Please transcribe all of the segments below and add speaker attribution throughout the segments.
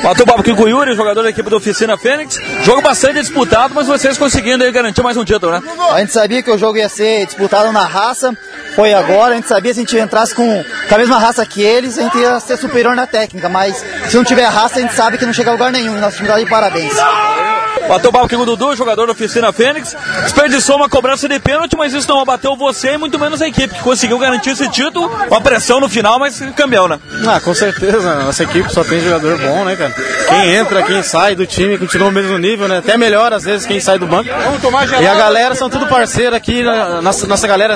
Speaker 1: Bateu o papo aqui com o Yuri, jogador da equipe da Oficina Fênix. Jogo bastante disputado, mas vocês conseguindo aí garantir mais um título, né?
Speaker 2: A gente sabia que o jogo ia ser disputado na raça, foi agora. A gente sabia que se a gente entrasse com a mesma raça que eles, a gente ia ser superior na técnica, mas se não tiver raça, a gente sabe que não chega a lugar nenhum. Nosso time tá de parabéns.
Speaker 1: Bateu o papo aqui com o Dudu, jogador da Oficina Fênix. Desperdiçou uma cobrança de pênalti, mas isso não abateu você e muito menos a equipe, que conseguiu garantir esse título. Uma pressão no final, mas campeão, né?
Speaker 3: Com certeza. Nossa equipe só tem jogador bom, né, cara? Quem entra, quem sai do time continua no mesmo nível, né? Até melhor, às vezes, quem sai do banco. E a galera são tudo parceiro aqui, nossa galera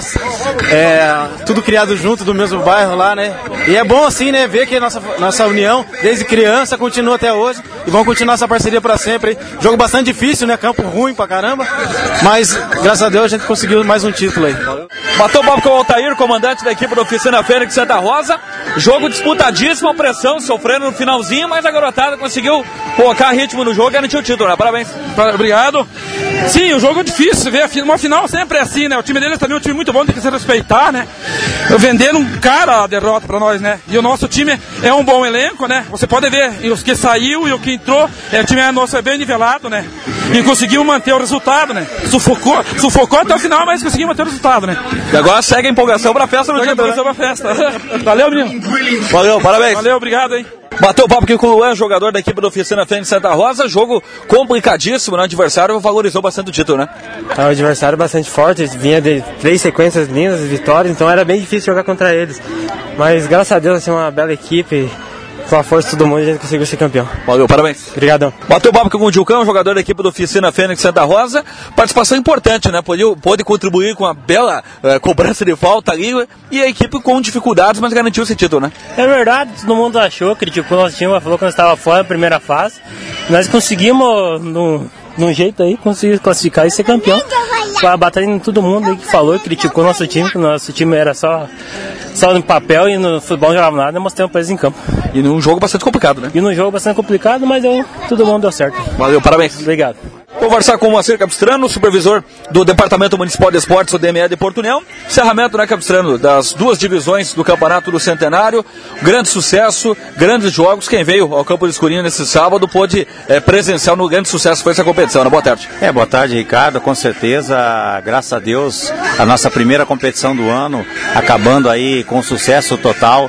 Speaker 3: tudo criado junto do mesmo bairro lá, né? E é bom assim, né, ver que nossa união, desde criança, continua até hoje. E vamos continuar essa parceria pra sempre. Jogo bastante difícil, né? Campo ruim pra caramba. Mas, graças a Deus, a gente conseguiu mais um título aí.
Speaker 1: Bateu o papo com o Altair, comandante da equipe da Oficina Fênix Santa Rosa. Jogo disputadíssimo, pressão, sofrendo no finalzinho, mas a garotada conseguiu colocar ritmo no jogo e garantir o título, né? Parabéns.
Speaker 4: Obrigado. Sim, o jogo é difícil, uma final sempre é assim, né? O time deles também é um time muito bom, tem que se respeitar, né? Venderam cara a derrota pra nós, né? E o nosso time é um bom elenco, né? Você pode ver, os que saiu e o que entrou, o time nosso é bem nivelado, né? E conseguiu manter o resultado, né? Sufocou até o final, mas conseguiu manter o resultado, né?
Speaker 1: E agora segue a empolgação pra festa no dia, né?
Speaker 4: Pra festa. Valeu, menino.
Speaker 1: Valeu, parabéns.
Speaker 4: Valeu, obrigado, hein?
Speaker 1: Bateu o papo aqui com o Luan, jogador da equipe da Oficina Fênix Santa Rosa. Jogo complicadíssimo, né? O adversário valorizou bastante o título, né?
Speaker 5: O adversário bastante forte, vinha de 3 sequências lindas de vitórias, então era bem difícil jogar contra eles. Mas graças a Deus, assim, uma bela equipe. Com a força de todo mundo, a gente conseguiu ser campeão.
Speaker 1: Valeu, parabéns.
Speaker 5: Obrigadão.
Speaker 1: Bateu o papo com o Dilcão, jogador da equipe da Oficina Fênix Santa Rosa. Participação importante, né? Pôde contribuir com a bela cobrança de falta ali. E a equipe com dificuldades, mas garantiu esse título, né?
Speaker 5: É verdade, todo mundo achou, criticou o nosso time, falou que nós estávamos fora da primeira fase. Nós conseguimos, num jeito aí, conseguir classificar e ser campeão. Batendo em todo mundo aí que falou e criticou nosso time, que nosso time era só no papel e no futebol não jogava nada, mostramos pra eles em campo.
Speaker 1: E num jogo bastante complicado, né?
Speaker 5: E num jogo bastante complicado, mas todo mundo deu certo.
Speaker 1: Valeu, parabéns.
Speaker 5: Obrigado.
Speaker 1: Vou conversar com o Moacir Capistrano, supervisor do Departamento Municipal de Esportes, o DME de Porto União. Encerramento, né, Capistrano, das 2 divisões do Campeonato do Centenário. Grande sucesso, grandes jogos. Quem veio ao Campo do Escurinho nesse sábado pôde presenciar no grande sucesso foi essa competição, né? Boa tarde.
Speaker 6: Boa tarde, Ricardo. Com certeza, graças a Deus, a nossa primeira competição do ano, acabando aí com sucesso total.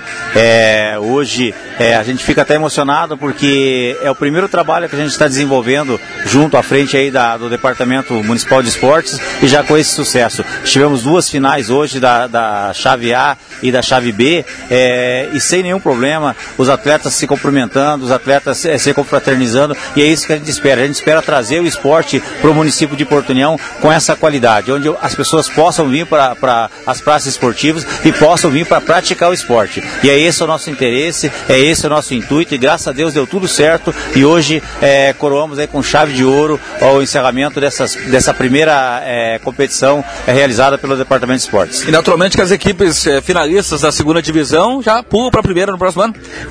Speaker 6: Hoje a gente fica até emocionado porque é o primeiro trabalho que a gente está desenvolvendo junto à frente aí do Departamento Municipal de Esportes e já com esse sucesso. Tivemos 2 finais hoje da chave A e da chave B e sem nenhum problema, os atletas se cumprimentando, os atletas se confraternizando, e é isso que a gente espera. A gente espera trazer o esporte para o município de Porto União com essa qualidade, onde as pessoas possam vir para as praças esportivas e possam vir para praticar o esporte. E é esse o nosso interesse, é esse o nosso intuito, e graças a Deus deu tudo certo, e hoje coroamos aí com chave de ouro o encerramento dessa primeira competição realizada pelo Departamento de Esportes.
Speaker 1: E naturalmente que as equipes finalistas da segunda divisão já pulam para a primeira no próximo ano?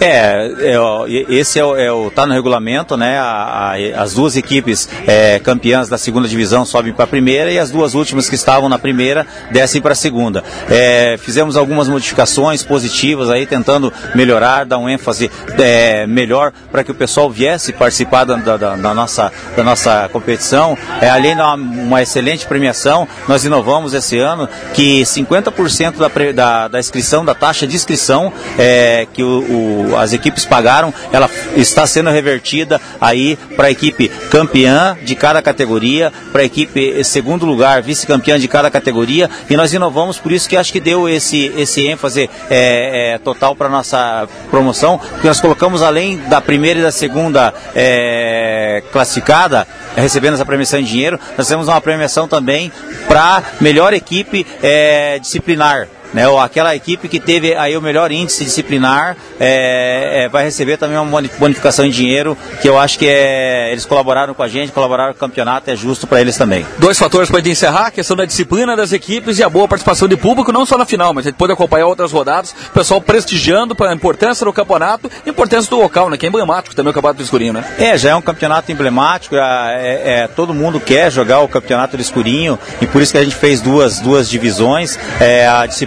Speaker 6: Esse tá no regulamento, né? As 2 equipes campeãs da segunda divisão sobem para a primeira e as 2 últimas que estavam na primeira descem para a segunda. Fizemos algumas modificações positivas aí, tentando melhorar, dar um ênfase melhor para que o pessoal viesse participar da nossa competição. Além de uma excelente premiação, nós inovamos esse ano que 50% da inscrição, da taxa de inscrição que as equipes pagaram, ela está sendo revertida aí para a equipe campeã de cada categoria, para a equipe segundo lugar, vice-campeã de cada categoria, e nós inovamos, por isso que acho que deu esse ênfase total para a nossa promoção, porque nós colocamos, além da primeira e da segunda classificada, recebendo essa premiação em dinheiro, nós temos uma premiação também para melhor equipe disciplinar. Aquela equipe que teve aí o melhor índice disciplinar vai receber também uma bonificação em dinheiro, que eu acho que eles colaboraram com a gente, colaboraram com o campeonato, é justo para eles também.
Speaker 1: 2 fatores para encerrar: a questão da disciplina das equipes e a boa participação de público, não só na final, mas a gente pode acompanhar outras rodadas, o pessoal prestigiando para a importância do campeonato, a importância do local, né, que é emblemático também o Campeonato do Escurinho, né?
Speaker 6: Já é um campeonato emblemático, todo mundo quer jogar o Campeonato do Escurinho, e por isso que a gente fez duas divisões, a disciplina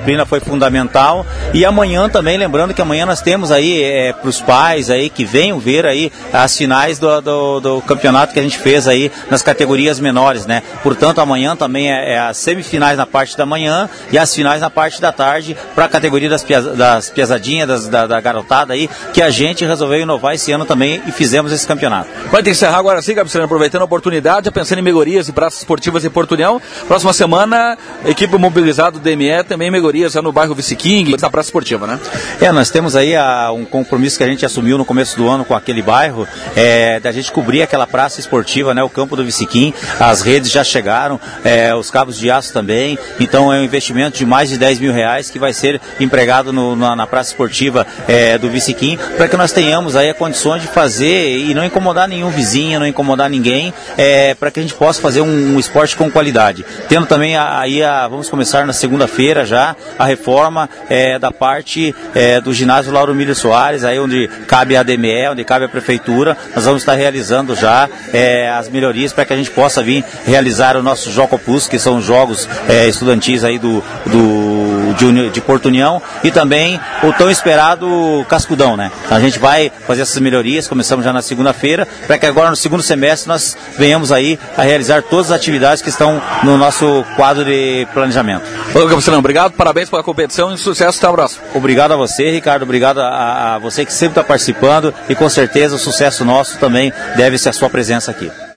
Speaker 6: disciplina foi fundamental. E amanhã também, lembrando que amanhã nós temos aí para os pais aí que venham ver aí as finais do campeonato que a gente fez aí nas categorias menores, né? Portanto, amanhã também é as semifinais na parte da manhã e as finais na parte da tarde para a categoria das piazadinhas, da garotada aí, que a gente resolveu inovar esse ano também e fizemos esse campeonato.
Speaker 1: Vai ter que encerrar agora sim, Capistrano, aproveitando a oportunidade, pensando em melhorias em praças esportivas em Porto União. Próxima semana, equipe mobilizada do DME, também melhorias no bairro Vice King, na praça esportiva, né?
Speaker 6: Nós temos aí um compromisso que a gente assumiu no começo do ano com aquele bairro, da gente cobrir aquela praça esportiva, né? O campo do Vice King, as redes já chegaram, os cabos de aço também, então é um investimento de mais de 10 mil reais que vai ser empregado na praça esportiva do Vice King, para que nós tenhamos aí a condições de fazer e não incomodar nenhum vizinho, não incomodar ninguém, para que a gente possa fazer um esporte com qualidade. Tendo também vamos começar na segunda-feira já a reforma da parte do ginásio Lauro Miller Soares, aí onde cabe a DME, onde cabe a prefeitura. Nós vamos estar realizando já as melhorias para que a gente possa vir realizar o nosso Jocopus, que são os jogos estudantis aí de Porto União, e também o tão esperado Cascudão, né? A gente vai fazer essas melhorias, começamos já na segunda-feira, para que agora no segundo semestre nós venhamos aí a realizar todas as atividades que estão no nosso quadro de planejamento.
Speaker 1: Ô, Capistrano, obrigado, parabéns pela competição e sucesso, até o próximo.
Speaker 6: Obrigado a você, Ricardo, obrigado a você que sempre está participando, e com certeza o sucesso nosso também deve-se à sua presença aqui.